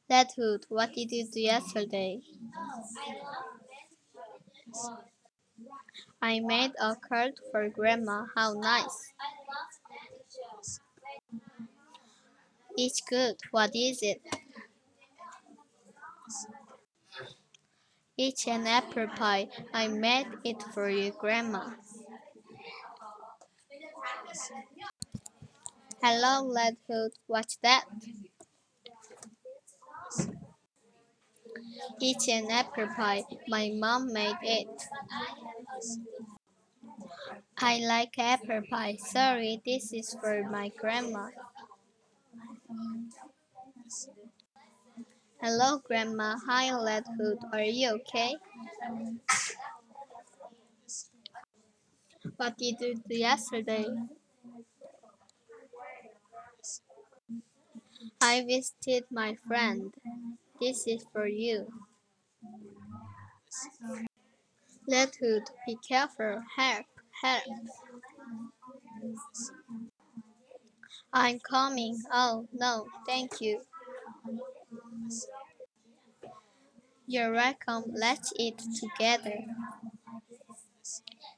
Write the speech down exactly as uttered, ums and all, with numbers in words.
Red Hood, what did you do yesterday? I made a card for Grandma. How nice. It's good. What is it? It's an apple pie. I made it for you, Grandma. Hello, Red Hood. What's that? It's an apple pie. My mom made it. I like apple pie. Sorry, this is for my grandma. Hello, Grandma. Hi, Red Hood. Are you okay? What did you do yesterday? I visited my friend. This is for you. Red Hood, be careful. Help, help. I'm coming. Oh, no, thank you. You're welcome. Let's eat together.